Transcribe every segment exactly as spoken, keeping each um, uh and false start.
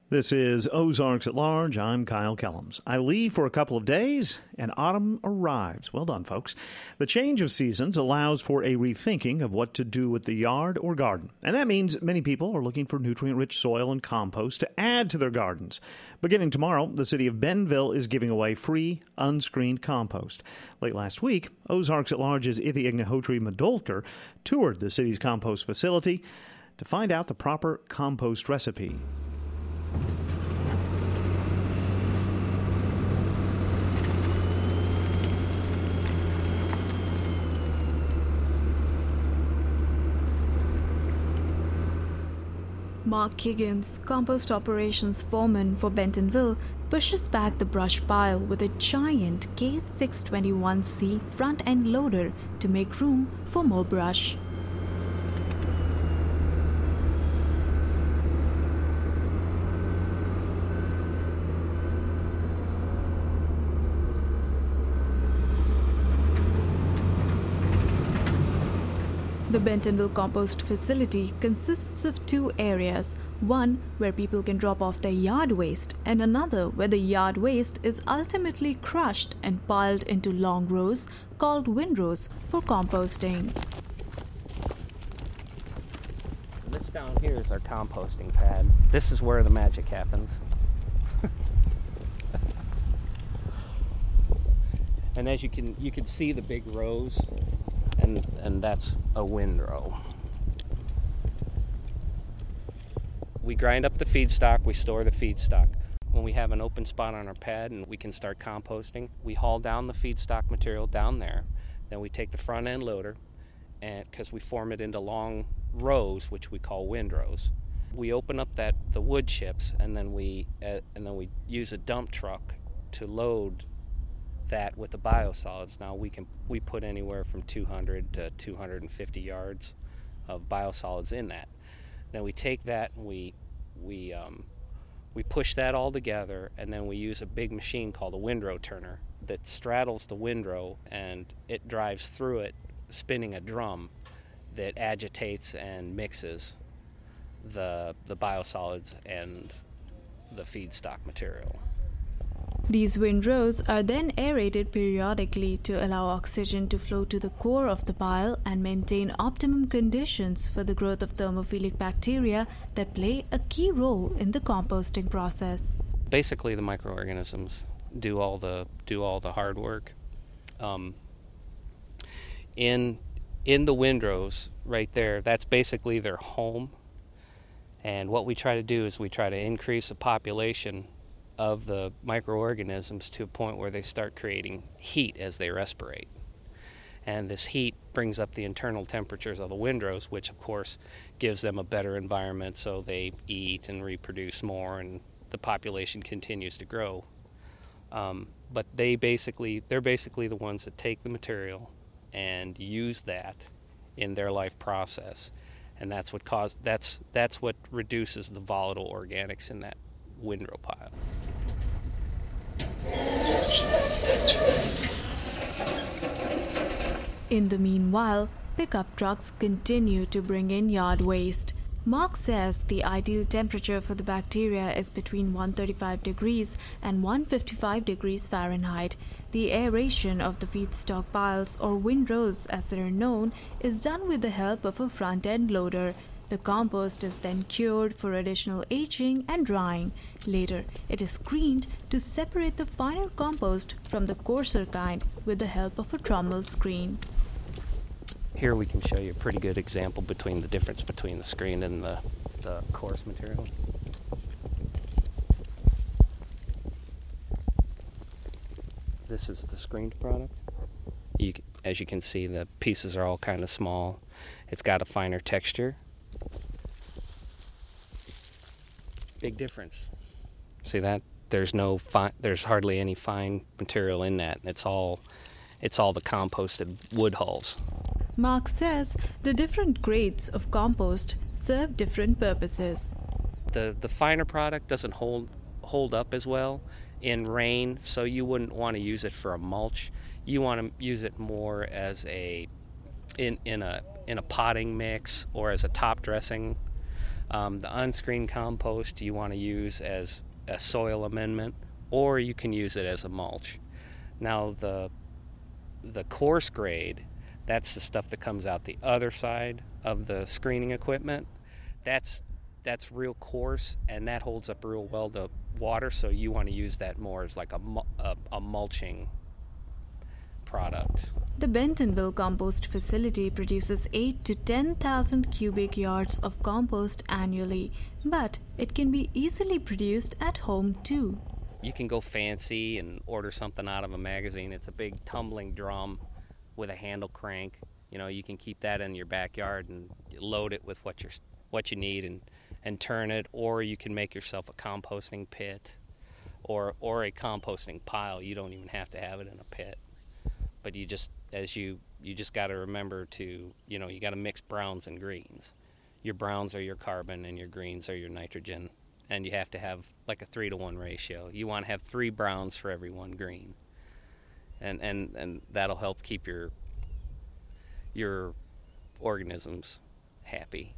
This is Ozarks at Large. I'm Kyle Kellums. I leave for a couple of days, and autumn arrives. Well done, folks. The change of seasons allows for a rethinking of what to do with the yard or garden. And that means many people are looking for nutrient-rich soil and compost to add to their gardens. Beginning tomorrow, the city of Bentonville is giving away free, unscreened compost. Late last week, Ozarks at Large's Ithi Ignihotri Madolker toured the city's compost facility to find out the proper compost recipe. Mark Kiggins, compost operations foreman for Bentonville, pushes back the brush pile with a giant K six twenty-one C front-end loader to make room for more brush. The Bentonville Compost Facility consists of two areas, one where people can drop off their yard waste and another where the yard waste is ultimately crushed and piled into long rows called windrows for composting. This down here is our composting pad. This is where the magic happens. And as you can you can see the big rows. And, and that's a windrow. We grind up the feedstock, we store the feedstock. When we have an open spot on our pad and we can start composting, we haul down the feedstock material down there. Then we take the front end loader, and because we form it into long rows, which we call windrows. We open up that the wood chips, and then we uh, and then we use a dump truck to load that with the biosolids. Now we can we put anywhere from two hundred to two hundred fifty yards of biosolids in that. Then we take that and we we um, we push that all together, and then we use a big machine called a windrow turner that straddles the windrow, and it drives through it, spinning a drum that agitates and mixes the the biosolids and the feedstock material. These windrows are then aerated periodically to allow oxygen to flow to the core of the pile and maintain optimum conditions for the growth of thermophilic bacteria that play a key role in the composting process. Basically, the microorganisms do all the do all the hard work. Um, in in the windrows, right there, that's basically their home. And what we try to do is we try to increase the population of the microorganisms to a point where they start creating heat as they respirate. And this heat brings up the internal temperatures of the windrows, which of course gives them a better environment, so they eat and reproduce more, and the population continues to grow. Um, but they basically, they're basically the ones that take the material and use that in their life process. And that's what cause, that's, that's what reduces the volatile organics in that windrow pile. In the meanwhile, pickup trucks continue to bring in yard waste. Mark says the ideal temperature for the bacteria is between one hundred thirty-five degrees and one hundred fifty-five degrees Fahrenheit. The aeration of the feedstock piles, or windrows as they are known, is done with the help of a front-end loader. The compost is then cured for additional aging and drying. Later, it is screened to separate the finer compost from the coarser kind with the help of a trommel screen. Here we can show you a pretty good example between the difference between the screen and the, the coarse material. This is the screened product. You, as you can see, the pieces are all kind of small. It's got a finer texture. Big difference. See that? There's no fi- there's hardly any fine material in that. It's all it's all the composted wood hulls. Mark says the different grades of compost serve different purposes. The the finer product doesn't hold hold up as well in rain, so you wouldn't want to use it for a mulch. You want to use it more as a in in a in a potting mix or as a top dressing. Um, the unscreened compost you want to use as a soil amendment, or you can use it as a mulch. Now the the coarse grade, that's the stuff that comes out the other side of the screening equipment. That's that's real coarse, and that holds up real well to water, so you want to use that more as like a, a, a mulching product. The Bentonville compost facility produces eight to ten thousand cubic yards of compost annually, but it can be easily produced at home too. You can go fancy and order something out of a magazine. It's a big tumbling drum with a handle crank. You know, you can keep that in your backyard and load it with what you're what you need and, and turn it, or you can make yourself a composting pit or or a composting pile. You don't even have to have it in a pit. But you just as you you just got to remember to, you know, you got to mix browns and greens. Your browns are your carbon and your greens are your nitrogen, and you have to have like a three to one ratio. You want to have three browns for every one green. And and and that'll help keep your your organisms happy.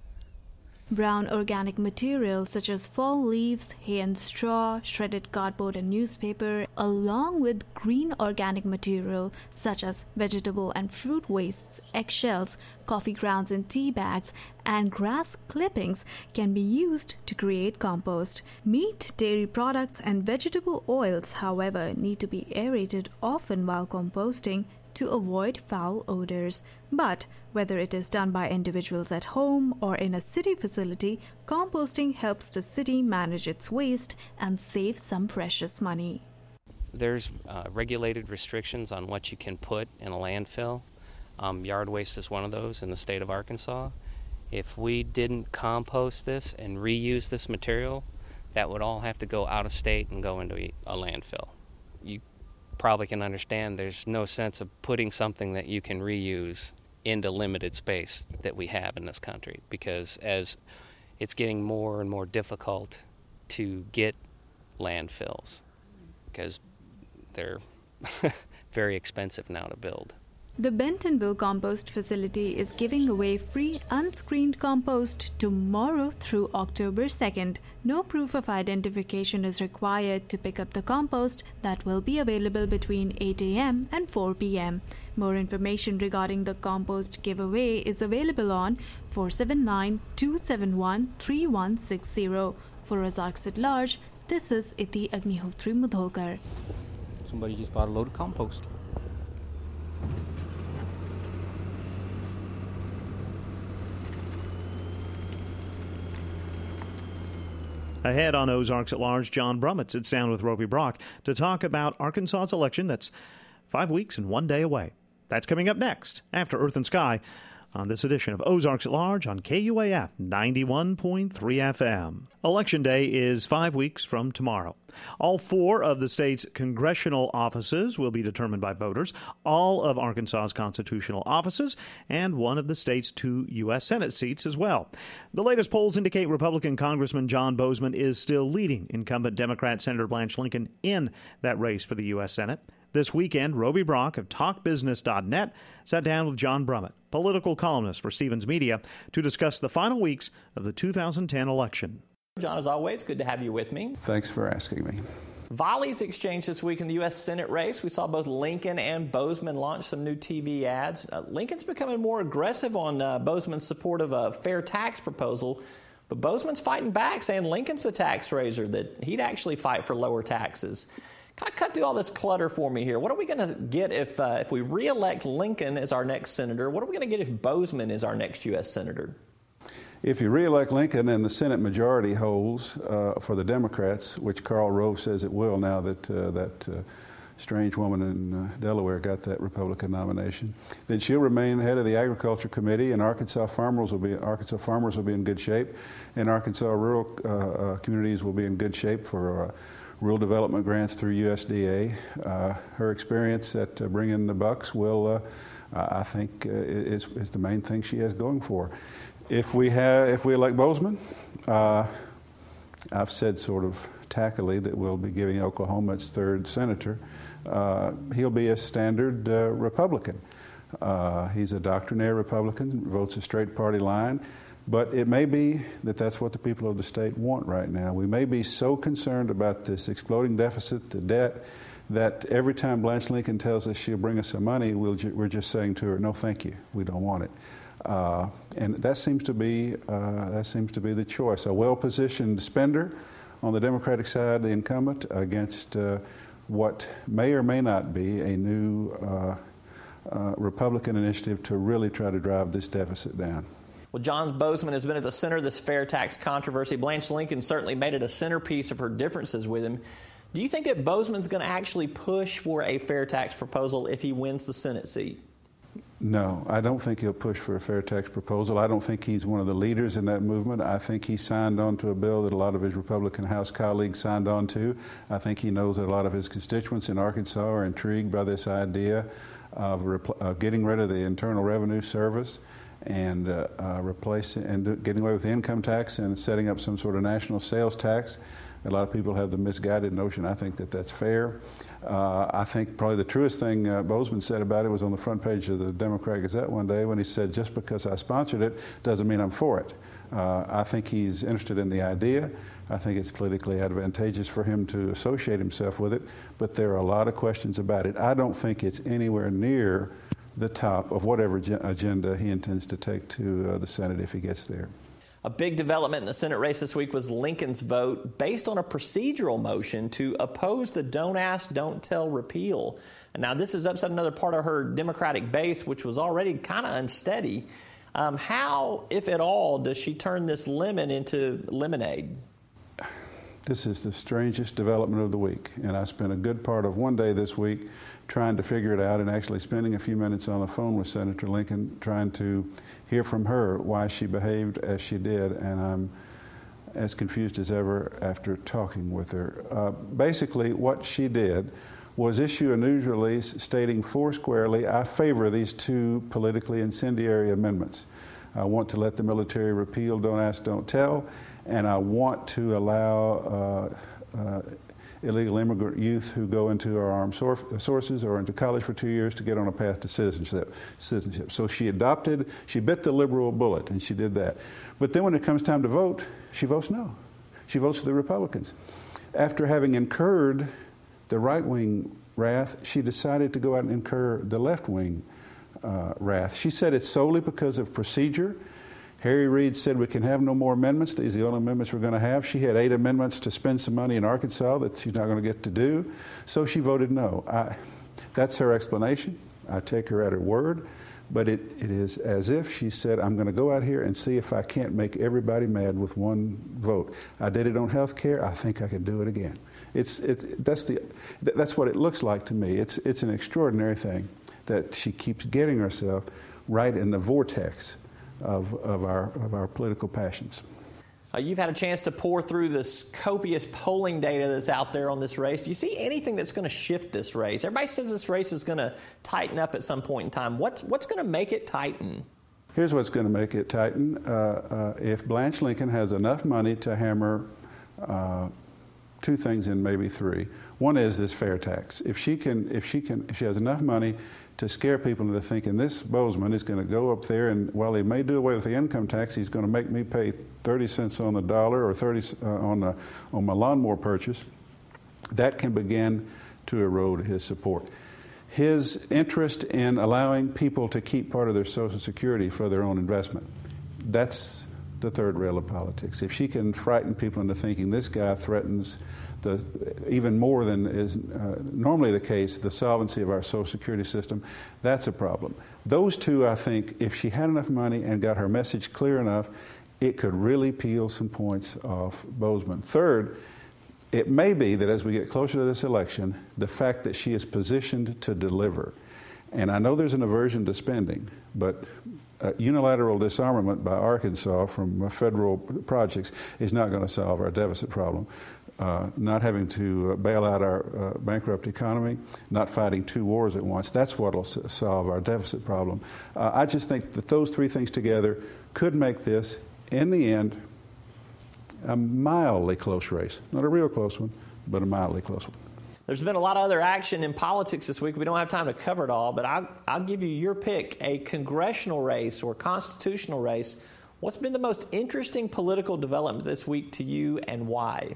Brown organic materials such as fall leaves, hay and straw, shredded cardboard and newspaper, along with green organic material such as vegetable and fruit wastes, eggshells, coffee grounds and tea bags, and grass clippings can be used to create compost. Meat, dairy products, and vegetable oils, however, need to be aerated often while composting to avoid foul odors. But whether it is done by individuals at home or in a city facility, composting helps the city manage its waste and save some precious money. There's uh, regulated restrictions on what you can put in a landfill. Um, yard waste is one of those in the state of Arkansas. If we didn't compost this and reuse this material, that would all have to go out of state and go into a landfill. You probably can understand there's no sense of putting something that you can reuse into limited space that we have in this country, because as it's getting more and more difficult to get landfills because they're very expensive now to build. The Bentonville Compost Facility is giving away free unscreened compost tomorrow through October second. No proof of identification is required to pick up the compost that will be available between eight a.m. and four p.m. More information regarding the compost giveaway is available on four seven nine, two seven one, three one six zero. For Ozarks at Large, this is Iti Agnihotri Mudholkar. Somebody just bought a load of compost. Ahead on Ozarks at Large, John Brummett sits down with Roby Brock to talk about Arkansas's election that's five weeks and one day away. That's coming up next after Earth and Sky on this edition of Ozarks at Large on K U A F ninety-one point three F M. Election Day is five weeks from tomorrow. All four of the state's congressional offices will be determined by voters, all of Arkansas's constitutional offices, and one of the state's two U S. Senate seats as well. The latest polls indicate Republican Congressman John Boozman is still leading incumbent Democrat Senator Blanche Lincoln in that race for the U S. Senate. This weekend, Roby Brock of talk business dot net sat down with John Brummett, political columnist for Stevens Media, to discuss the final weeks of the two thousand ten election. John, as always, good to have you with me. Thanks for asking me. Volleys exchanged this week in the U S. Senate race. We saw both Lincoln and Boozman launch some new T V ads. Uh, Lincoln's becoming more aggressive on uh, Boozman's support of a fair tax proposal, but Boozman's fighting back, saying Lincoln's the tax raiser, that he'd actually fight for lower taxes. Kind of cut through all this clutter for me here. What are we going to get if uh, if we re-elect Lincoln as our next senator? What are we going to get if Boozman is our next U S senator? If you re-elect Lincoln and the Senate majority holds uh, for the Democrats, which Karl Rove says it will now that uh, that uh, strange woman in uh, Delaware got that Republican nomination, then she'll remain head of the Agriculture Committee, and Arkansas farmers will be Arkansas farmers will be in good shape, and Arkansas rural uh, uh, communities will be in good shape for Uh, rural development grants through U S D A. Uh, her experience at uh, bringing the bucks will, uh, I think, uh, is, is the main thing she has going for. If we have, if we elect Boozman, uh, I've said sort of tackily that we'll be giving Oklahoma its third senator. Uh, he'll be a standard uh, Republican. Uh, he's a doctrinaire Republican, votes a straight party line. But it may be that that's what the people of the state want right now. We may be so concerned about this exploding deficit, the debt, that every time Blanche Lincoln tells us she'll bring us some money, we'll ju- we're just saying to her, no, thank you, we don't want it. Uh, and that seems to be uh, that seems to be the choice. A well-positioned spender on the Democratic side, the incumbent, against uh, what may or may not be a new uh, uh, Republican initiative to really try to drive this deficit down. Well, John Boozman has been at the center of this fair tax controversy. Blanche Lincoln certainly made it a centerpiece of her differences with him. Do you think that Boozman's going to actually push for a fair tax proposal if he wins the Senate seat? No, I don't think he'll push for a fair tax proposal. I don't think he's one of the leaders in that movement. I think he signed on to a bill that a lot of his Republican House colleagues signed on to. I think he knows that a lot of his constituents in Arkansas are intrigued by this idea of, repl- of getting rid of the Internal Revenue Service and uh, uh, replacing and do, getting away with the income tax and setting up some sort of national sales tax. A lot of people have the misguided notion. I think that that's fair. Uh, I think probably the truest thing uh, Boozman said about it was on the front page of the Democrat Gazette one day when he said, just because I sponsored it doesn't mean I'm for it. Uh, I think he's interested in the idea. I think it's politically advantageous for him to associate himself with it, but there are a lot of questions about it. I don't think it's anywhere near the top of whatever agenda he intends to take to uh, the Senate if he gets there. A big development in the Senate race this week was Lincoln's vote based on a procedural motion to oppose the Don't Ask, Don't Tell repeal. And now this has upset another part of her Democratic base, which was already kind of unsteady. Um, how, if at all, does she turn this lemon into lemonade? This is the strangest development of the week, and I spent a good part of one day this week trying to figure it out and actually spending a few minutes on the phone with Senator Lincoln trying to hear from her why she behaved as she did, and I'm as confused as ever after talking with her. Uh, basically, what she did was issue a news release stating foursquarely, I favor these two politically incendiary amendments. I want to let the military repeal Don't Ask, Don't Tell, and I want to allow uh, uh, illegal immigrant youth who go into our armed sor- sources or into college for two years to get on a path to citizenship. citizenship. So she adopted, she bit the liberal bullet, and she did that. But then when it comes time to vote, she votes no. She votes for the Republicans. After having incurred the right-wing wrath, she decided to go out and incur the left-wing uh, wrath. She said it's solely because of procedure. Harry Reid said we can have no more amendments. These are the only amendments we're going to have. She had eight amendments to spend some money in Arkansas that she's not going to get to do. So she voted no. I, that's her explanation. I take her at her word. But it, it is as if she said, I'm going to go out here and see if I can't make everybody mad with one vote. I did it on health care. I think I can do it again. It's, it, that's, the, that's what it looks like to me. It's, it's an extraordinary thing that she keeps getting herself right in the vortex Of, of our of our political passions. Uh, you've had a chance to pour through this copious polling data that's out there on this race. Do you see anything that's going to shift this race? Everybody says this race is going to tighten up at some point in time. What's what's going to make it tighten? Here's what's going to make it tighten. Uh, uh, if Blanche Lincoln has enough money to hammer uh, two things in, maybe three. One is this fair tax. If she can, if she can, if she has enough money to scare people into thinking this Boozman is going to go up there and while he may do away with the income tax, he's going to make me pay thirty cents on the dollar or thirty uh, on the on my lawnmower purchase. That can begin to erode his support. His interest in allowing people to keep part of their Social Security for their own investment. That's the third rail of politics. If she can frighten people into thinking this guy threatens the, even more than is uh, normally the case, the solvency of our Social Security system, that's a problem. Those two, I think, if she had enough money and got her message clear enough, it could really peel some points off Boozman. Third, it may be that as we get closer to this election, the fact that she is positioned to deliver. And I know there's an aversion to spending, but uh, unilateral disarmament by Arkansas from uh, federal projects is not going to solve our deficit problem. Uh, not having to uh, bail out our uh, bankrupt economy, not fighting two wars at once, that's what will s- solve our deficit problem. Uh, I just think that those three things together could make this, in the end, a mildly close race. Not a real close one, but a mildly close one. There's been a lot of other action in politics this week. We don't have time to cover it all, but I'll, I'll give you your pick, a congressional race or constitutional race. What's been the most interesting political development this week to you, and why?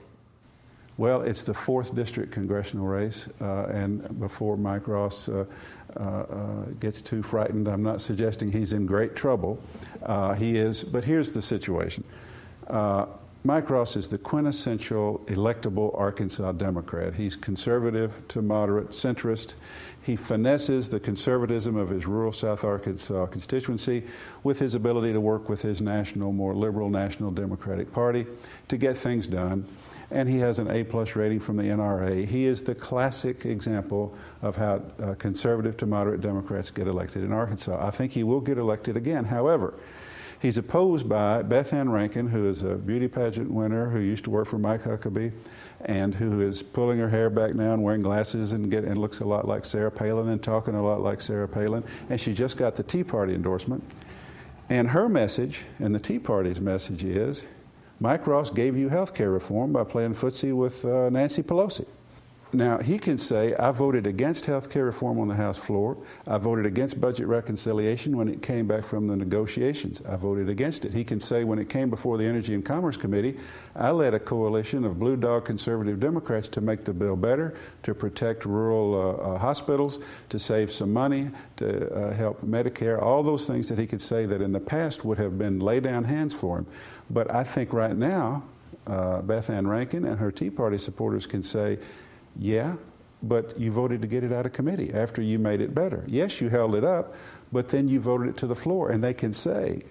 Well, it's the fourth district congressional race, uh, and before Mike Ross uh, uh, uh, gets too frightened, I'm not suggesting he's in great trouble. Uh, he is, but here's the situation. Uh, Mike Ross is the quintessential electable Arkansas Democrat. He's conservative to moderate centrist. He finesses the conservatism of his rural South Arkansas constituency with his ability to work with his national, more liberal National Democratic Party to get things done. And he has an A-plus rating from the N R A. He is the classic example of how uh, conservative to moderate Democrats get elected in Arkansas. I think he will get elected again. However, he's opposed by Beth Ann Rankin, who is a beauty pageant winner, who used to work for Mike Huckabee, and who is pulling her hair back now and wearing glasses and, get, and looks a lot like Sarah Palin and talking a lot like Sarah Palin. And she just got the Tea Party endorsement. And her message, and the Tea Party's message is, Mike Ross gave you health care reform by playing footsie with uh, Nancy Pelosi. Now, he can say, I voted against health care reform on the House floor. I voted against budget reconciliation when it came back from the negotiations. I voted against it. He can say, when it came before the Energy and Commerce Committee, I led a coalition of blue dog conservative Democrats to make the bill better, to protect rural uh, uh, hospitals, to save some money, to uh, help Medicare, all those things that he could say that in the past would have been lay down hands for him. But I think right now, uh, Beth Ann Rankin and her Tea Party supporters can say, yeah, but you voted to get it out of committee after you made it better. Yes, you held it up, but then you voted it to the floor. And they can say,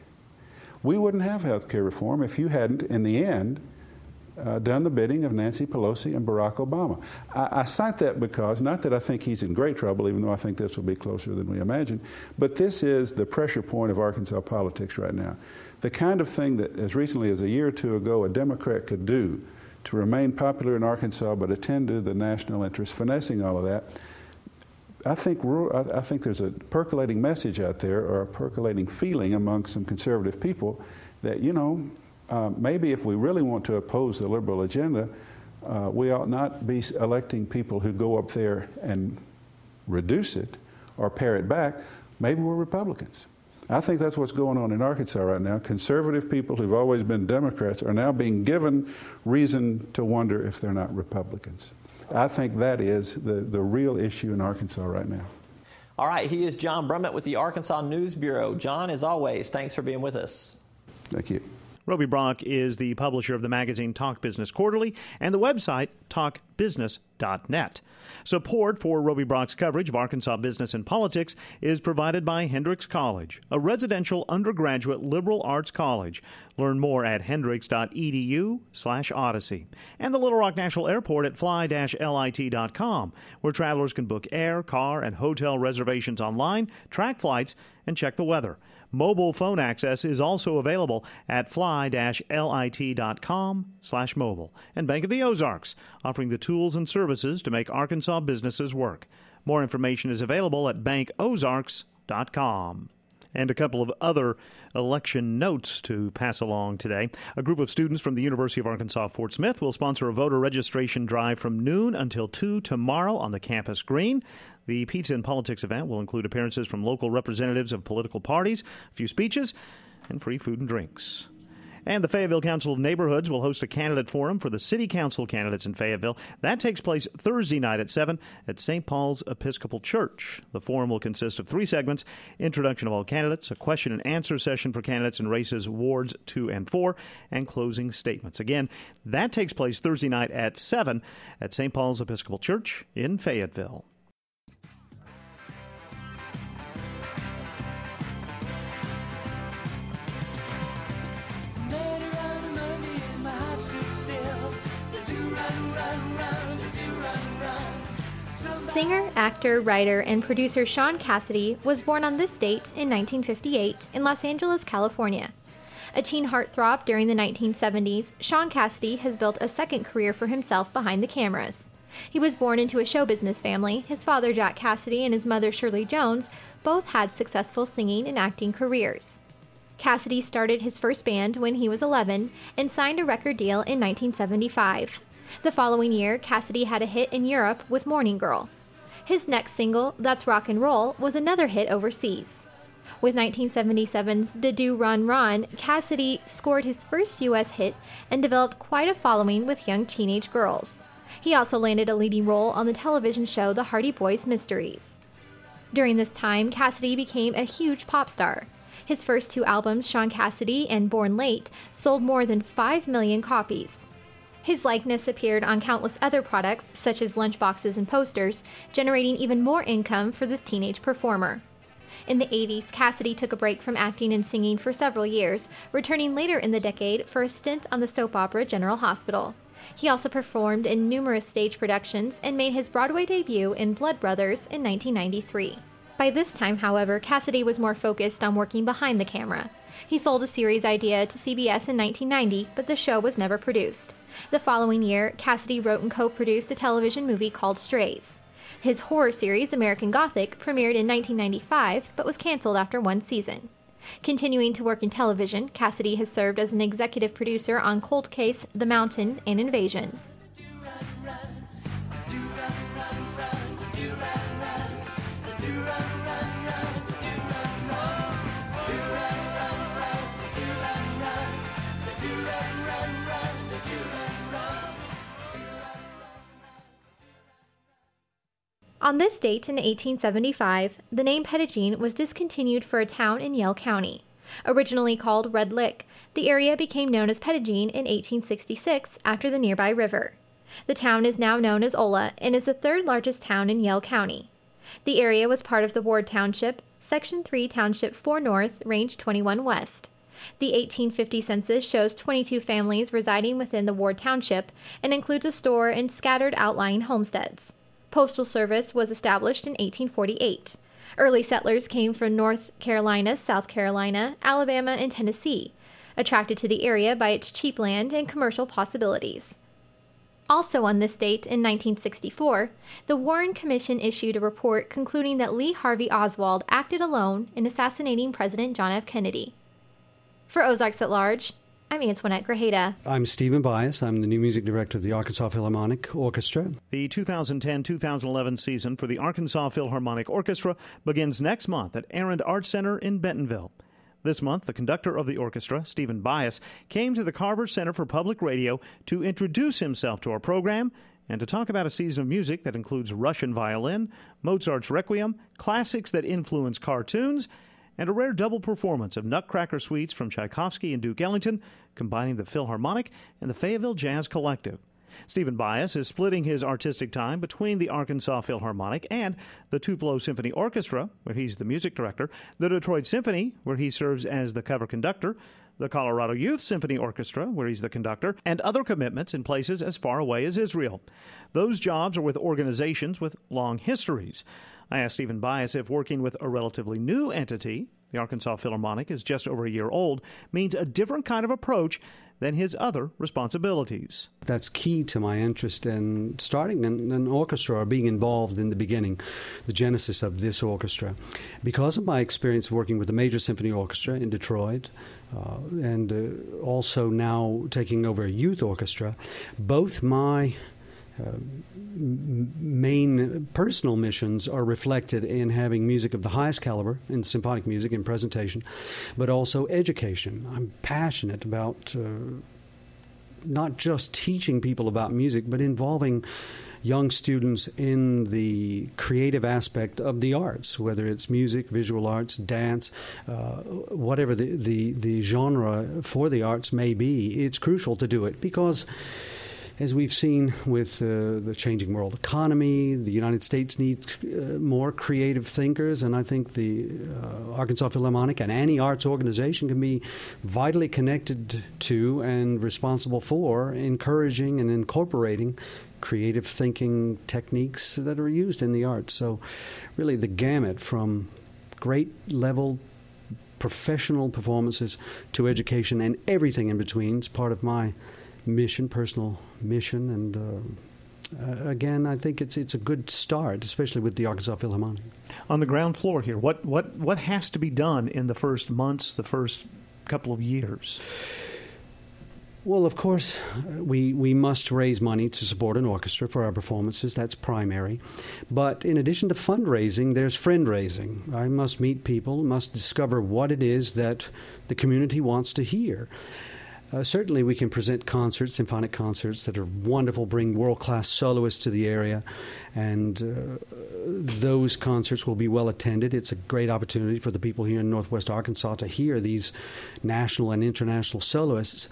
we wouldn't have health care reform if you hadn't, in the end, uh, done the bidding of Nancy Pelosi and Barack Obama. I, I cite that because, not that I think he's in great trouble, even though I think this will be closer than we imagine, but this is the pressure point of Arkansas politics right now. The kind of thing that as recently as a year or two ago a Democrat could do to remain popular in Arkansas but attend to the national interest, finessing all of that, I think I think there's a percolating message out there, or a percolating feeling among some conservative people that, you know, uh, maybe if we really want to oppose the liberal agenda, uh, we ought not be electing people who go up there and reduce it or pare it back. Maybe we're Republicans. I think that's what's going on in Arkansas right now. Conservative people who've always been Democrats are now being given reason to wonder if they're not Republicans. I think that is the, the real issue in Arkansas right now. All right, he is John Brummett with the Arkansas News Bureau. John, as always, thanks for being with us. Thank you. Roby Brock is the publisher of the magazine Talk Business Quarterly and the website talk business dot net. Support for Roby Brock's coverage of Arkansas business and politics is provided by Hendrix College, a residential undergraduate liberal arts college. Learn more at hendrix dot e d u slash odyssey. And the Little Rock National Airport at fly dash lit dot com, where travelers can book air, car, and hotel reservations online, track flights, and check the weather. Mobile phone access is also available at fly dash lit dot com slash mobile. And Bank of the Ozarks, offering the tools and services to make Arkansas businesses work. More information is available at bank ozarks dot com. And a couple of other election notes to pass along today. A group of students from the University of Arkansas Fort Smith will sponsor a voter registration drive from noon until two tomorrow on the campus green. The Pizza and Politics event will include appearances from local representatives of political parties, a few speeches, and free food and drinks. And the Fayetteville Council of Neighborhoods will host a candidate forum for the city council candidates in Fayetteville. That takes place Thursday night at seven at Saint Paul's Episcopal Church. The forum will consist of three segments: introduction of all candidates, a question and answer session for candidates in races wards two and four, and closing statements. Again, that takes place Thursday night at seven at Saint Paul's Episcopal Church in Fayetteville. Singer, actor, writer, and producer Shaun Cassidy was born on this date in nineteen fifty-eight in Los Angeles, California. A teen heartthrob during the nineteen seventies, Shaun Cassidy has built a second career for himself behind the cameras. He was born into a show business family. His father, Jack Cassidy, and his mother, Shirley Jones, both had successful singing and acting careers. Cassidy started his first band when he was eleven and signed a record deal in nineteen seventy-five. The following year, Cassidy had a hit in Europe with Morning Girl. His next single, That's Rock and Roll, was another hit overseas. With nineteen seventy-seven's Da Do Run Run, Cassidy scored his first U S hit and developed quite a following with young teenage girls. He also landed a leading role on the television show The Hardy Boys Mysteries. During this time, Cassidy became a huge pop star. His first two albums, Shaun Cassidy and Born Late, sold more than five million copies. His likeness appeared on countless other products, such as lunchboxes and posters, generating even more income for this teenage performer. In the eighties, Cassidy took a break from acting and singing for several years, returning later in the decade for a stint on the soap opera General Hospital. He also performed in numerous stage productions and made his Broadway debut in Blood Brothers in nineteen ninety-three. By this time, however, Cassidy was more focused on working behind the camera. He sold a series idea to C B S in nineteen ninety, but the show was never produced. The following year, Cassidy wrote and co-produced a television movie called Strays. His horror series, American Gothic, premiered in nineteen ninety-five, but was canceled after one season. Continuing to work in television, Cassidy has served as an executive producer on Cold Case, The Mountain, and Invasion. On this date in eighteen seventy-five, the name Petit-Jean was discontinued for a town in Yell County. Originally called Red Lick, the area became known as Petit-Jean in eighteen sixty-six after the nearby river. The town is now known as Ola and is the third largest town in Yell County. The area was part of the Ward Township, Section three Township four North, Range twenty-one West. The eighteen fifty census shows twenty-two families residing within the Ward Township and includes a store and scattered outlying homesteads. Postal Service was established in eighteen forty-eight. Early settlers came from North Carolina, South Carolina, Alabama, and Tennessee, attracted to the area by its cheap land and commercial possibilities. Also on this date in nineteen sixty-four, the Warren Commission issued a report concluding that Lee Harvey Oswald acted alone in assassinating President John F. Kennedy. For Ozarks at Large, I'm Antoinette Grajeda. I'm Stephen Bias. I'm the new music director of the Arkansas Philharmonic Orchestra. The two thousand ten two thousand eleven season for the Arkansas Philharmonic Orchestra begins next month at Arend Arts Center in Bentonville. This month, the conductor of the orchestra, Stephen Bias, came to the Carver Center for Public Radio to introduce himself to our program and to talk about a season of music that includes Russian violin, Mozart's Requiem, classics that influence cartoons, and a rare double performance of Nutcracker Suites from Tchaikovsky and Duke Ellington, combining the Philharmonic and the Fayetteville Jazz Collective. Stephen Bias is splitting his artistic time between the Arkansas Philharmonic and the Tupelo Symphony Orchestra, where he's the music director, the Detroit Symphony, where he serves as the cover conductor, the Colorado Youth Symphony Orchestra, where he's the conductor, and other commitments in places as far away as Israel. Those jobs are with organizations with long histories. I asked Stephen Bias if working with a relatively new entity, the Arkansas Philharmonic is just over a year old, means a different kind of approach than his other responsibilities. That's key to my interest in starting an, an orchestra or being involved in the beginning, the genesis of this orchestra. Because of my experience working with the Major Symphony Orchestra in Detroit, uh, and uh, also now taking over a youth orchestra, both my Uh, main personal missions are reflected in having music of the highest caliber in symphonic music and presentation, but also education. I'm passionate about uh, not just teaching people about music, but involving young students in the creative aspect of the arts, whether it's music, visual arts, dance, uh, whatever the, the, the genre for the arts may be. It's crucial to do it because, as we've seen with uh, the changing world economy, the United States needs uh, more creative thinkers, and I think the uh, Arkansas Philharmonic and any arts organization can be vitally connected to and responsible for encouraging and incorporating creative thinking techniques that are used in the arts. So really the gamut from great level professional performances to education and everything in between is part of my mission, personal mission, and uh, uh, again, I think it's it's a good start, especially with the Arkansas Philharmonic. On the ground floor here, what what what has to be done in the first months, the first couple of years? Well, of course, we, we must raise money to support an orchestra for our performances. That's primary. But in addition to fundraising, there's friend-raising. I must meet people, must discover what it is that the community wants to hear. Uh, certainly, we can present concerts, symphonic concerts that are wonderful, bring world-class soloists to the area, and uh, those concerts will be well attended. It's a great opportunity for the people here in Northwest Arkansas to hear these national and international soloists.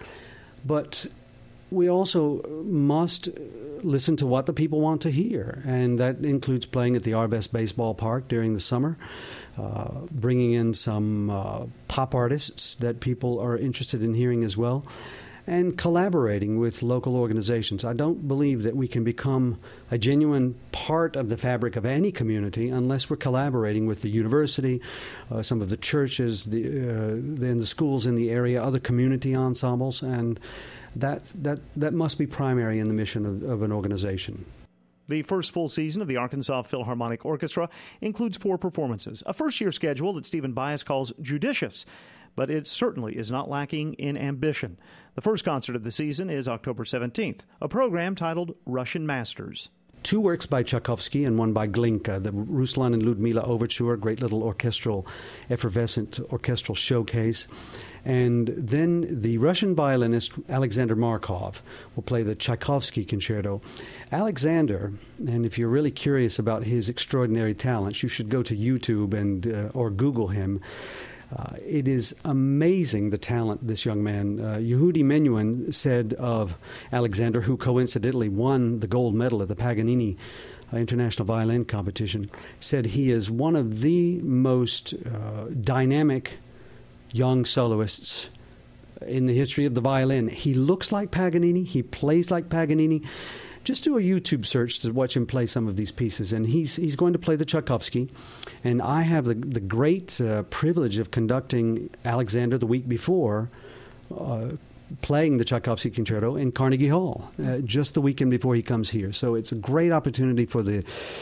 But we also must listen to what the people want to hear, and that includes playing at the Arbest Baseball Park during the summer, uh, bringing in some uh, pop artists that people are interested in hearing as well, and collaborating with local organizations. I don't believe that we can become a genuine part of the fabric of any community unless we're collaborating with the university, uh, some of the churches, the, uh, then the schools in the area, other community ensembles, and that that that must be primary in the mission of, of an organization. The first full season of the Arkansas Philharmonic Orchestra includes four performances, a first-year schedule that Stephen Bias calls judicious, but it certainly is not lacking in ambition. The first concert of the season is October seventeenth, a program titled Russian Masters. Two works by Tchaikovsky and one by Glinka, the Ruslan and Ludmila Overture, great little orchestral, effervescent orchestral showcase. And then the Russian violinist Alexander Markov will play the Tchaikovsky Concerto. Alexander, and if you're really curious about his extraordinary talents, you should go to YouTube and uh, or Google him. Uh, it is amazing the talent this young man. Uh, Yehudi Menuhin said of Alexander, who coincidentally won the gold medal at the Paganini uh, International Violin Competition, said he is one of the most uh, dynamic young soloists in the history of the violin. He looks like Paganini. He plays like Paganini. Just do a YouTube search to watch him play some of these pieces, and he's he's going to play the Tchaikovsky. And I have the the great uh, privilege of conducting Alexander the week before, uh, playing the Tchaikovsky Concerto in Carnegie Hall, uh, just the weekend before he comes here. So it's a great opportunity for the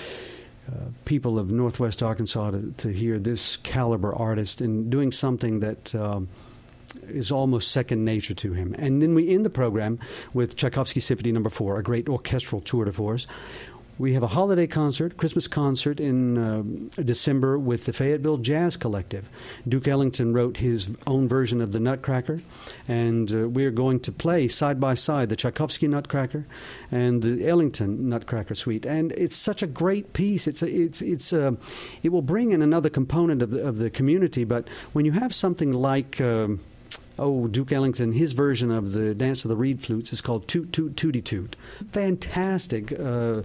uh, people of Northwest Arkansas to, to hear this caliber artist and doing something that Um, is almost second nature to him. And then we end the program with Tchaikovsky Symphony Number Four, a great orchestral tour de force. We have a holiday concert, Christmas concert in uh, December with the Fayetteville Jazz Collective. Duke Ellington wrote his own version of the Nutcracker, and uh, we're going to play side by side the Tchaikovsky Nutcracker and the Ellington Nutcracker Suite. And it's such a great piece. It's a, it's it's a, it will bring in another component of the of the community. But when you have something like um, Oh, Duke Ellington, his version of the Dance of the Reed Flutes is called Toot Toot Tooty Toot. Fantastic uh, uh,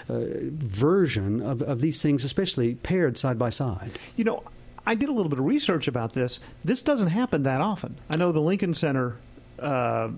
version of, of these things, especially paired side by side. You know, I did a little bit of research about this. This doesn't happen that often. I know the Lincoln Center uh,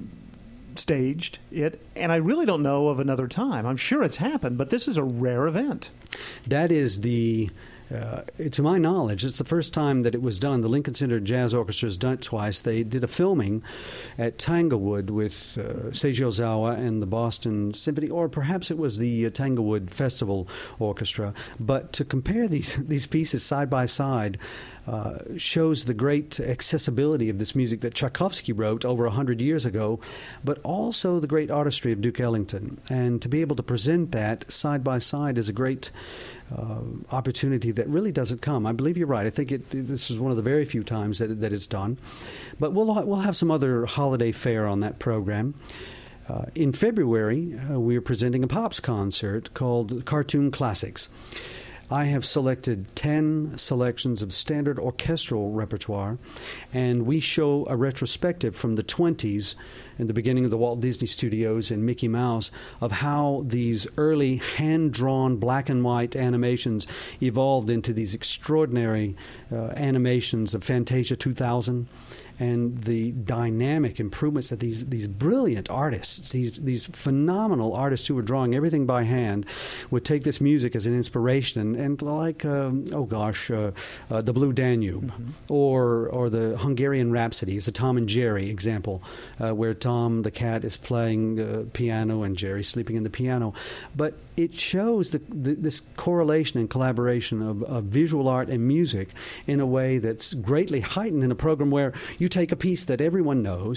staged it, and I really don't know of another time. I'm sure it's happened, but this is a rare event. That is the... Uh, to my knowledge, it's the first time that it was done. The Lincoln Center Jazz Orchestra has done it twice. They did a filming at Tanglewood with uh, Seiji Ozawa and the Boston Symphony, or perhaps it was the uh, Tanglewood Festival Orchestra. But to compare these these pieces side by side uh, shows the great accessibility of this music that Tchaikovsky wrote over a hundred years ago, but also the great artistry of Duke Ellington. And to be able to present that side by side is a great Uh, opportunity that really doesn't come. I believe you're right. I think it, this is one of the very few times that that it's done. But we'll we'll have some other holiday fare on that program. Uh, in February, uh, we are presenting a Pops concert called Cartoon Classics. I have selected ten selections of standard orchestral repertoire, and we show a retrospective from the twenties in the beginning of the Walt Disney Studios and Mickey Mouse of how these early hand-drawn black and white animations evolved into these extraordinary uh, animations of Fantasia two thousand, and the dynamic improvements that these these brilliant artists, these these phenomenal artists who were drawing everything by hand, would take this music as an inspiration, and, and like um, oh gosh, uh, uh, the Blue Danube, mm-hmm. or or the Hungarian Rhapsody is a Tom and Jerry example, uh, where Tom the cat is playing uh, piano and Jerry sleeping in the piano, but it shows the, the, this correlation and collaboration of, of visual art and music in a way that's greatly heightened in a program where you take a piece that everyone knows,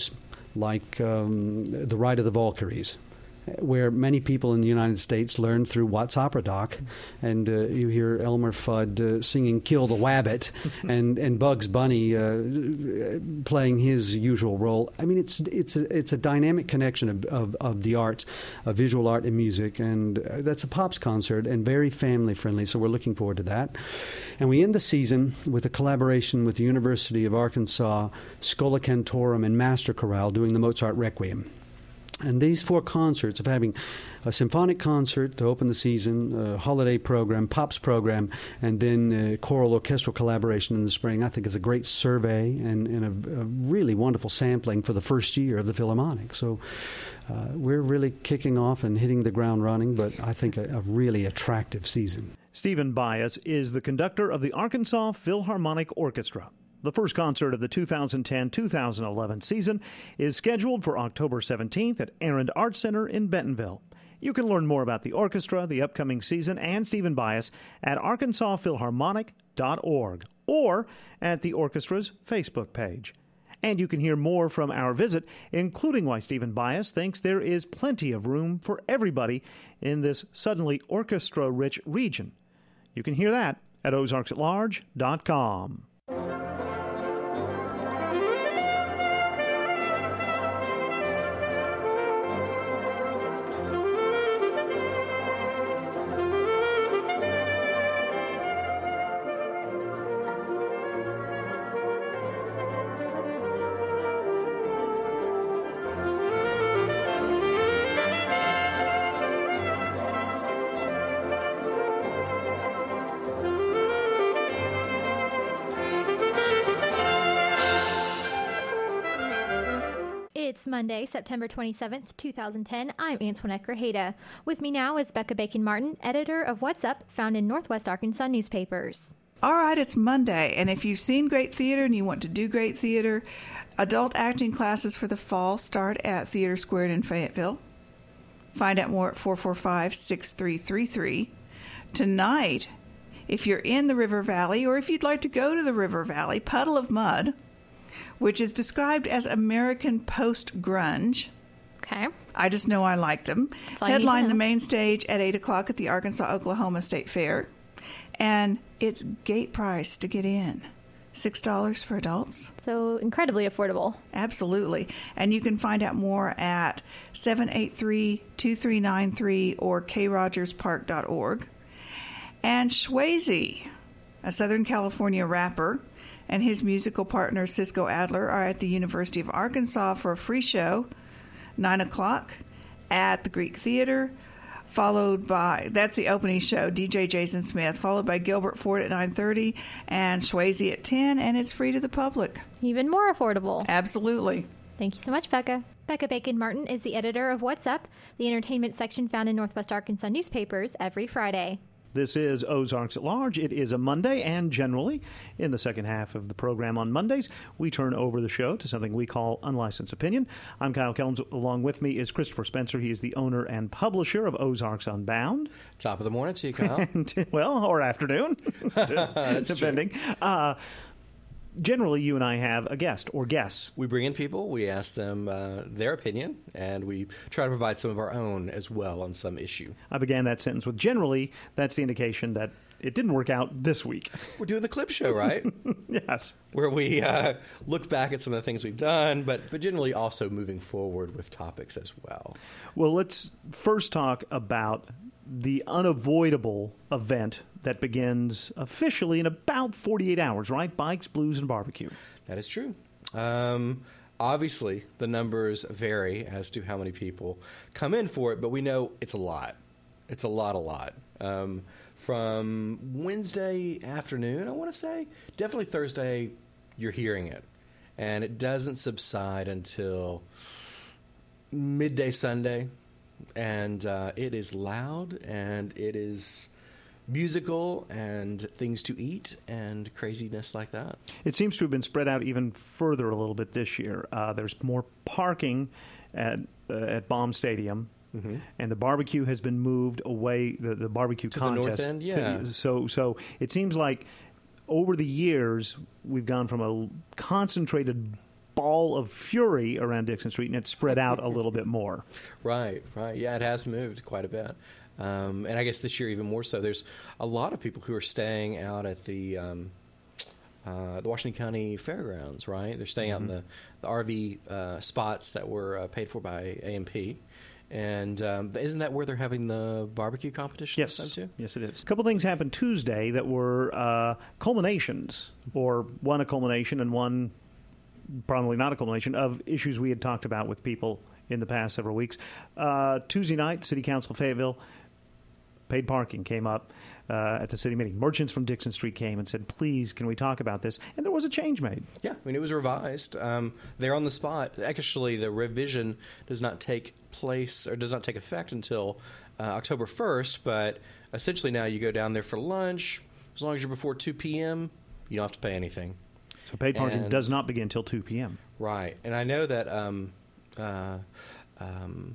like um, The Ride of the Valkyries, where many people in the United States learned through Watts Opera Doc, and uh, you hear Elmer Fudd uh, singing "Kill the Wabbit," and and Bugs Bunny uh, playing his usual role. I mean, it's it's a, it's a dynamic connection of, of, of the arts, of visual art and music, and uh, that's a Pops concert and very family friendly. So we're looking forward to that. And we end the season with a collaboration with the University of Arkansas Schola Cantorum and Master Chorale doing the Mozart Requiem. And these four concerts of having a symphonic concert to open the season, a holiday program, Pops program, and then a choral orchestral collaboration in the spring, I think is a great survey and, and a, a really wonderful sampling for the first year of the Philharmonic. So uh, we're really kicking off and hitting the ground running, but I think a, a really attractive season. Stephen Bias is the conductor of the Arkansas Philharmonic Orchestra. The first concert of the two thousand ten two thousand eleven season is scheduled for October seventeenth at Arend Art Center in Bentonville. You can learn more about the orchestra, the upcoming season, and Stephen Bias at arkansas philharmonic dot org or at the orchestra's Facebook page. And you can hear more from our visit, including why Stephen Bias thinks there is plenty of room for everybody in this suddenly orchestra-rich region. You can hear that at ozarks at large dot com. It's Monday, September twenty-seventh, two thousand ten. I'm Antoinette Grajeda. With me now is Becca Bacon-Martin, editor of What's Up, found in Northwest Arkansas newspapers. All right, it's Monday, and if you've seen great theater and you want to do great theater, adult acting classes for the fall start at Theater Squared in Fayetteville. Find out more at four four five, six three three three. Tonight, if you're in the River Valley, or if you'd like to go to the River Valley, Puddle of Mudd, which is described as American post-grunge. Okay. I just know I like them. Headline the main stage at eight o'clock at the Arkansas-Oklahoma State Fair. And it's gate price to get in. six dollars for adults. So incredibly affordable. Absolutely. And you can find out more at seven eight three, two three nine three or k rogers park dot org. And Swayze, a Southern California rapper, and his musical partner Cisco Adler are at the University of Arkansas for a free show, nine o'clock at the Greek Theater, followed by, that's the opening show, D J Jason Smith, followed by Gilbert Ford at nine thirty and Swayze at ten, and it's free to the public. Even more affordable. Absolutely. Thank you so much, Becca. Becca Bacon-Martin is the editor of What's Up, the entertainment section found in Northwest Arkansas newspapers every Friday. This is Ozarks at Large. It is a Monday, and generally, in the second half of the program on Mondays, we turn over the show to something we call Unlicensed Opinion. I'm Kyle Kellums. Along with me is Christopher Spencer. He is the owner and publisher of Ozarks Unbound. Top of the morning to you, Kyle. and, well, or afternoon, depending. Uh, generally, you and I have a guest or guests. We bring in people, we ask them uh, their opinion, and we try to provide some of our own as well on some issue. I began that sentence with generally. That's the indication that it didn't work out this week. We're doing the clip show, right? Yes. Where we uh, look back at some of the things we've done, but, but generally also moving forward with topics as well. Well, let's first talk about the unavoidable event that begins officially in about forty-eight hours, right? Bikes, Blues, and Barbecue. That is true. Um, obviously, the numbers vary as to how many people come in for it, but we know it's a lot. It's a lot, a lot. Um, from Wednesday afternoon, I want to say, definitely Thursday, you're hearing it. And it doesn't subside until midday Sunday. And uh, it is loud, and it is musical, and things to eat, and craziness like that. It seems to have been spread out even further a little bit this year. Uh, there's more parking at uh, at Baum Stadium, mm-hmm. and the barbecue has been moved away. The, the barbecue to contest. the north end, yeah. To, so so it seems like over the years we've gone from a concentrated ball of fury around Dixon Street, and it's spread out a little bit more. Right, right. Yeah, it has moved quite a bit. Um, and I guess this year even more so. There's a lot of people who are staying out at the um, uh, the Washington County Fairgrounds, right? They're staying mm-hmm. out in the, the R V uh, spots that were uh, paid for by A M P. And um, isn't that where they're having the barbecue competition yes. this time too? Yes, it is. A couple things happened Tuesday that were uh, culminations, or one a culmination and one probably not a culmination, of issues we had talked about with people in the past several weeks. Uh, Tuesday night, City Council of Fayetteville, paid parking came up uh, at the city meeting. Merchants from Dixon Street came and said, please, can we talk about this? And there was a change made. Yeah, I mean, it was revised. Um, they're on the spot. Actually, the revision does not take place or does not take effect until uh, October first, but essentially now you go down there for lunch. As long as you're before two p.m., you don't have to pay anything. So paid parking and, does not begin until two p.m. Right. And I know that um, uh, um,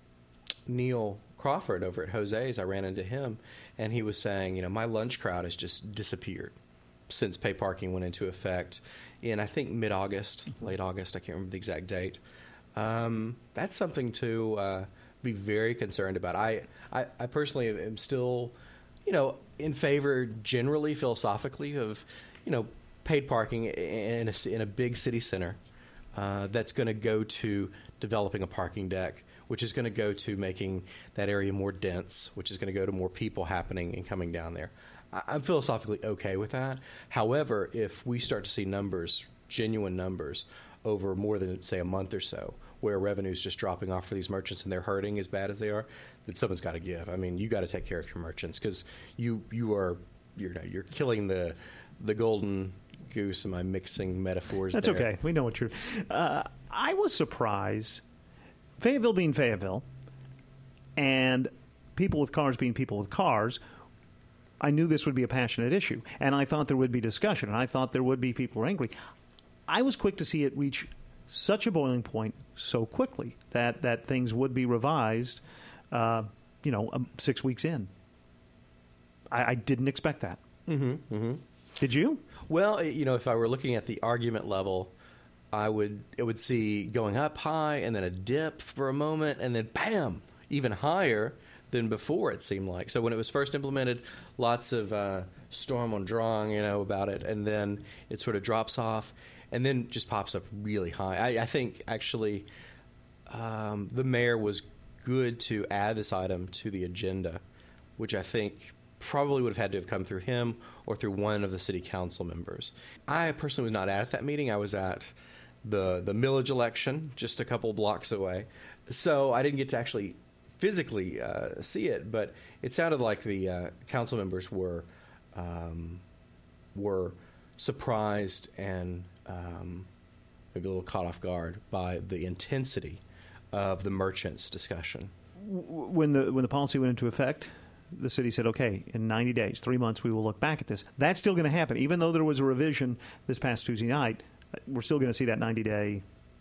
Neil Crawford over at Jose's, I ran into him, and he was saying, you know, my lunch crowd has just disappeared since pay parking went into effect in, I think, mid-August, late August. I can't remember the exact date. Um, that's something to uh, be very concerned about. I, I, I personally am still, you know, in favor generally philosophically of, you know, paid parking in a, in a big city center uh, that's going to go to developing a parking deck, which is going to go to making that area more dense, which is going to go to more people happening and coming down there. I, I'm philosophically okay with that. However, if we start to see numbers, genuine numbers, over more than, say, a month or so, where revenue's just dropping off for these merchants and they're hurting as bad as they are, then someone's got to give. I mean, you got to take care of your merchants because you you are you're you're killing the the golden goose. Am I mixing metaphors? That's there? okay. We know what you're. Uh, I was surprised, Fayetteville being Fayetteville, and people with cars being people with cars. I knew this would be a passionate issue, and I thought there would be discussion, and I thought there would be people who were angry. I was quick to see it reach such a boiling point so quickly that, that things would be revised, uh, you know, um, six weeks in. I, I didn't expect that. Mm-hmm, mm-hmm. Did you? Well, you know, if I were looking at the argument level, I would it would see going up high and then a dip for a moment and then bam, even higher than before, it seemed like. So when it was first implemented, lots of uh, storm on drawing, you know, about it, and then it sort of drops off and then just pops up really high. I, I think, actually, um, the mayor was good to add this item to the agenda, which I think probably would have had to have come through him or through one of the city council members. I personally was not at that meeting. I was at the the millage election just a couple blocks away. So I didn't get to actually physically uh, see it, but it sounded like the uh, council members were um, were surprised and um, maybe a little caught off guard by the intensity of the merchants' discussion. When the when the policy went into effect, the city said, okay, in ninety days, three months, we will look back at this. That's still going to happen. Even though there was a revision this past Tuesday night, we're still going to see that ninety-day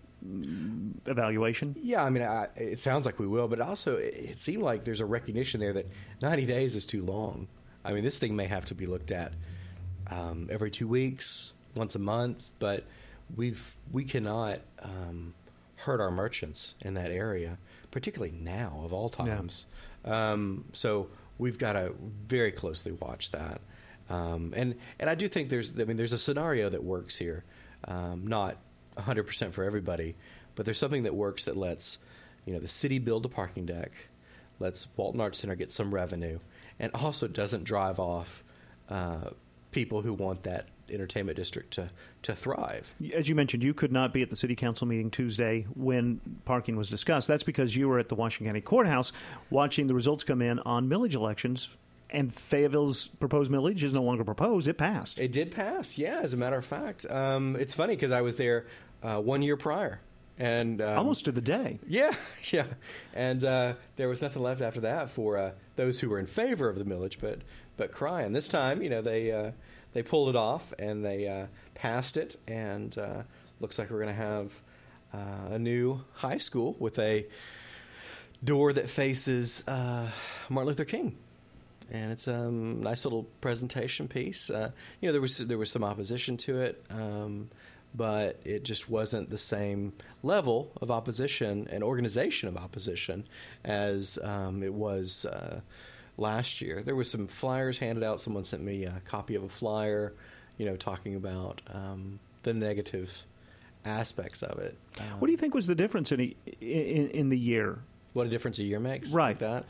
evaluation. Yeah, I mean, I, it sounds like we will, but also it, it seemed like there's a recognition there that ninety days is too long. I mean, this thing may have to be looked at um, every two weeks, once a month, but we've we cannot um, hurt our merchants in that area, particularly now of all times. Yeah. Um, so we've got to very closely watch that. Um, and and I do think there's I mean there's a scenario that works here, um, not one hundred percent for everybody, but there's something that works that lets you know the city build a parking deck, lets Walton Arts Center get some revenue, and also doesn't drive off uh, people who want that entertainment district to, to thrive. As you mentioned, you could not be at the city council meeting Tuesday when parking was discussed. That's because you were at the Washington County Courthouse watching the results come in on millage elections, and Fayetteville's proposed millage is no longer proposed. It passed. It did pass, yeah, as a matter of fact. Um, it's funny because I was there uh, one year prior. and um, Almost to the day. Yeah, yeah. And uh, there was nothing left after that for uh, those who were in favor of the millage, but, but crying. This time, you know, they... Uh, They pulled it off, and they uh, passed it, and uh, looks like we're going to have uh, a new high school with a door that faces uh, Martin Luther King. And it's a um, nice little presentation piece. Uh, you know, there was there was some opposition to it, um, but it just wasn't the same level of opposition and organization of opposition as um, it was uh, last year. There was some flyers handed out. Someone sent me a copy of a flyer, you know, talking about um, the negative aspects of it. Um, what do you think was the difference in, a, in in the year? What a difference a year makes, right? Like that.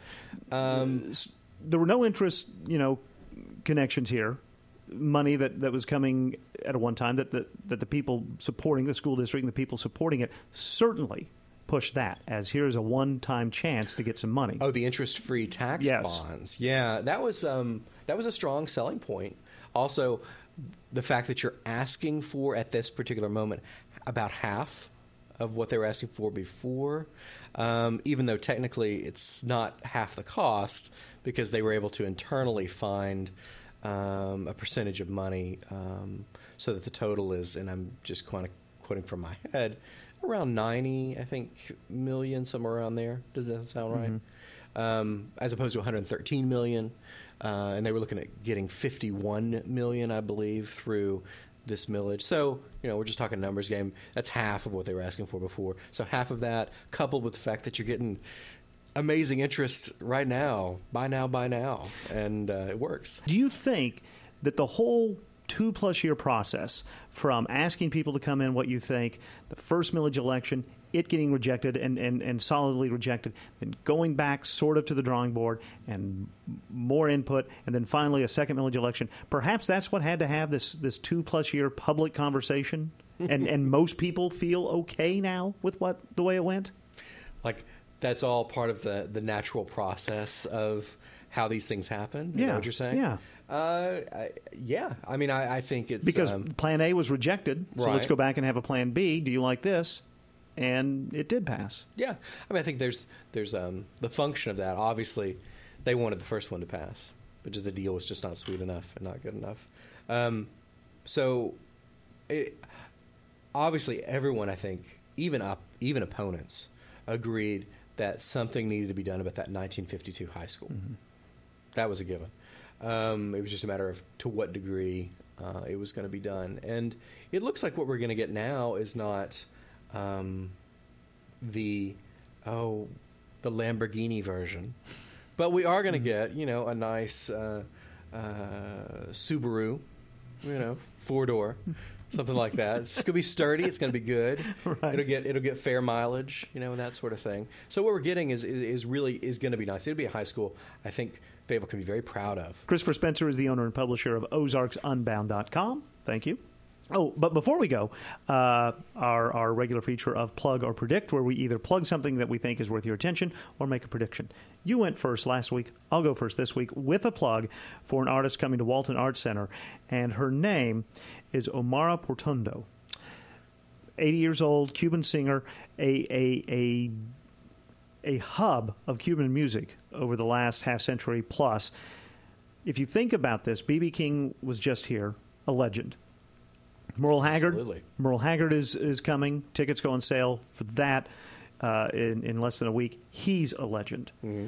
Um, there were no interest, you know, connections here. Money that, that was coming at a one time that the, that the people supporting the school district and the people supporting it certainly pushed that as here's a one time chance to get some money. Oh, the interest free tax yes. bonds. Yeah, that was um, that was a strong selling point. Also, the fact that you're asking for at this particular moment about half of what they were asking for before, um, even though technically it's not half the cost because they were able to internally find um, a percentage of money um, so that the total is, and I'm just kind of quoting from my head, around ninety, I think, million, somewhere around there. Does that sound right? Mm-hmm. Um, as opposed to one hundred thirteen million. Uh, and they were looking at getting fifty-one million, I believe, through this millage. So, you know, we're just talking numbers game. That's half of what they were asking for before. So half of that, coupled with the fact that you're getting amazing interest right now, buy now, buy now, and uh, it works. Do you think that the whole two-plus year process from asking people to come in what you think, the first millage election, it getting rejected and, and, and solidly rejected, then going back sort of to the drawing board and more input, and then finally a second millage election, perhaps that's what had to have this, this two-plus year public conversation, and, and most people feel okay now with what the way it went? Like, that's all part of the, the natural process of how these things happen? Is yeah. that what you're saying? Yeah. Uh, I, yeah. I mean, I, I think it's... Because um, Plan A was rejected, so right. let's go back and have a Plan B. Do you like this? And it did pass. Yeah. I mean, I think there's there's um, the function of that. Obviously, they wanted the first one to pass, but just the deal was just not sweet enough and not good enough. Um, so, it, obviously, everyone, I think, even up, even opponents, agreed that something needed to be done about that nineteen fifty-two high school. Mm-hmm. That was a given. Um, it was just a matter of to what degree uh, it was going to be done. And it looks like what we're going to get now is not um, the, oh, the Lamborghini version. But we are going to get, you know, a nice uh, uh, Subaru, you know, four-door, something like that. It's going to be sturdy. It's going to be good. Right. It'll get it'll get fair mileage, you know, that sort of thing. So what we're getting is is really is going to be nice. It'll be a high school, I think, Fable can be very proud of. Christopher Spencer is the owner and publisher of Ozarks Unbound dot com. Thank you. Oh, but before we go, uh, our, our regular feature of Plug or Predict, where we either plug something that we think is worth your attention or make a prediction. You went first last week. I'll go first this week with a plug for an artist coming to Walton Arts Center, and her name is Omara Portuondo. eighty years old, Cuban singer, a a a a hub of Cuban music over the last half century plus. If you think about this, B B King was just here, a legend. Merle Haggard, Absolutely. Merle Haggard is, is coming. Tickets go on sale for that uh, in, in less than a week. He's a legend. Mm-hmm.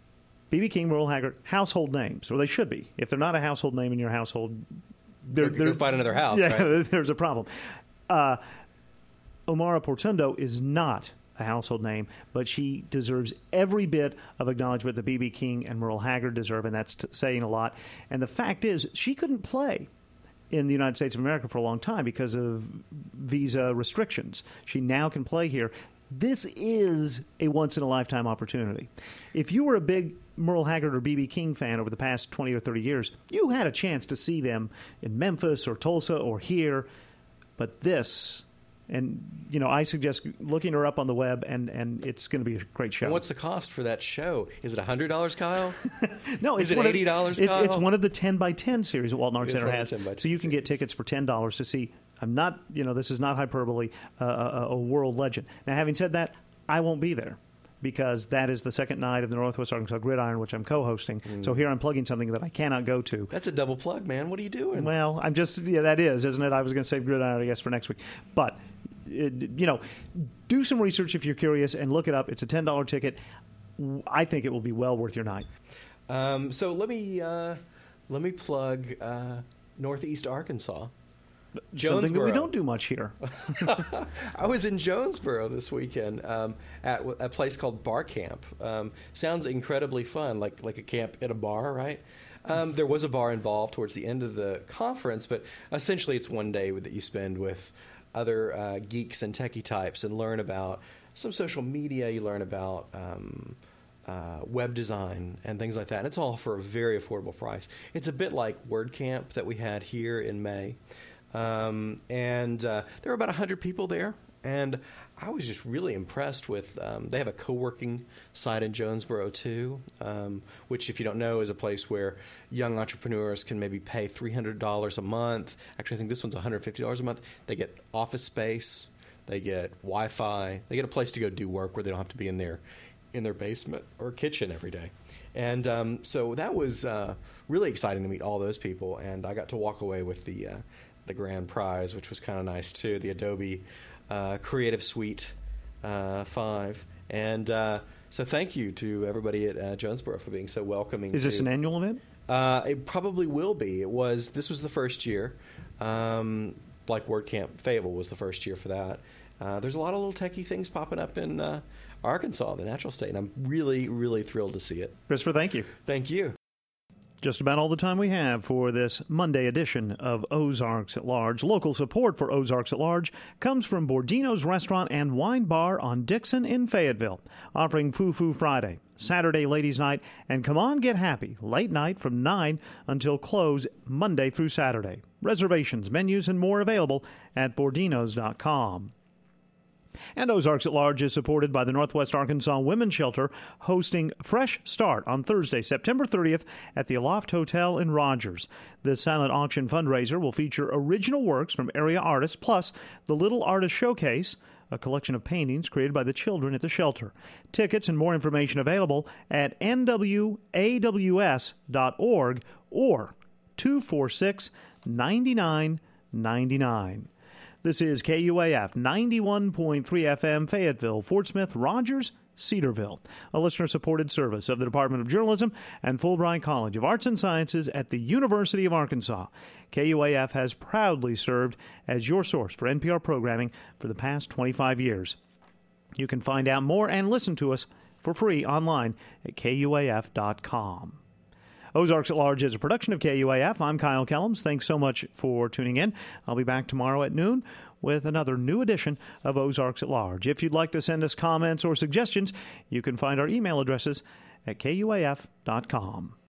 B B King, Merle Haggard, household names, or they should be. If they're not a household name in your household, they're, they're, they're find another house. Yeah, right? There's a problem. Uh, Omara Portuondo is not a household name, but she deserves every bit of acknowledgement that B B King and Merle Haggard deserve, and that's t- saying a lot. And the fact is, she couldn't play in the United States of America for a long time because of visa restrictions. She now can play here. This is a once-in-a-lifetime opportunity. If you were a big Merle Haggard or B B King fan over the past twenty or thirty years, you had a chance to see them in Memphis or Tulsa or here. But this, and, you know, I suggest looking her up on the web, and, and it's going to be a great show. And what's the cost for that show? Is it one hundred dollars, Kyle? No, Is it's it eighty dollars, it, Kyle? It's one of the ten by ten series that Walton Arts Center has. ten by ten So you can get tickets for ten dollars to see, I'm not, you know, this is not hyperbole, uh, a, a world legend. Now, having said that, I won't be there because that is the second night of the Northwest Arkansas Gridiron, which I'm co-hosting. Mm. So here I'm plugging something that I cannot go to. That's a double plug, man. What are you doing? Well, I'm just, yeah, that is, isn't it? I was going to say Gridiron, I guess, for next week. But It, you know, do some research if you're curious and look it up. It's a ten dollars ticket. I think it will be well worth your night. Um, so let me uh, let me plug uh, Northeast Arkansas. Something that we Jonesboro. don't do much here. I was in Jonesboro this weekend um, at a place called Bar Camp. Um, sounds incredibly fun, like like a camp at a bar, right? Um, there was a bar involved towards the end of the conference, but essentially it's one day that you spend with other uh, geeks and techie types and learn about some social media. You learn about um, uh, web design and things like that. And it's all for a very affordable price. It's a bit like WordCamp that we had here in May. Um, and uh, there were about one hundred people there. And I was just really impressed with, um, they have a co-working site in Jonesboro too, um, which if you don't know is a place where young entrepreneurs can maybe pay three hundred dollars a month. Actually, I think this one's one hundred fifty dollars a month. They get office space, they get Wi-Fi, they get a place to go do work where they don't have to be in their, in their basement or kitchen every day. And um, so that was uh, really exciting to meet all those people, and I got to walk away with the, uh, the grand prize, which was kind of nice too, the Adobe Uh, Creative Suite uh, five. And uh, so thank you to everybody at uh, Jonesboro for being so welcoming. Is this to, an annual event? Uh, it probably will be. It was. This was the first year. Um, like WordCamp Fable was the first year for that. Uh, there's a lot of little techie things popping up in uh, Arkansas, the natural state, and I'm really, really thrilled to see it. Christopher, thank you. Thank you. Just about all the time we have for this Monday edition of Ozarks at Large. Local support for Ozarks at Large comes from Bordino's Restaurant and Wine Bar on Dixon in Fayetteville, offering Foo Foo Friday, Saturday Ladies Night, and Come On Get Happy, late night from nine until close Monday through Saturday. Reservations, menus, and more available at bordinos dot com. And Ozarks at Large is supported by the Northwest Arkansas Women's Shelter, hosting Fresh Start on Thursday, September thirtieth at the Aloft Hotel in Rogers. The silent auction fundraiser will feature original works from area artists, plus the Little Artist Showcase, a collection of paintings created by the children at the shelter. Tickets and more information available at N W A W S dot org or two four six, nine nine nine nine. This is K U A F ninety-one point three F M, Fayetteville, Fort Smith, Rogers, Cedarville, a listener-supported service of the Department of Journalism and Fulbright College of Arts and Sciences at the University of Arkansas. K U A F has proudly served as your source for N P R programming for the past twenty-five years. You can find out more and listen to us for free online at K U A F dot com. Ozarks at Large is a production of K U A F. I'm Kyle Kellums. Thanks so much for tuning in. I'll be back tomorrow at noon with another new edition of Ozarks at Large. If you'd like to send us comments or suggestions, you can find our email addresses at K U A F dot com.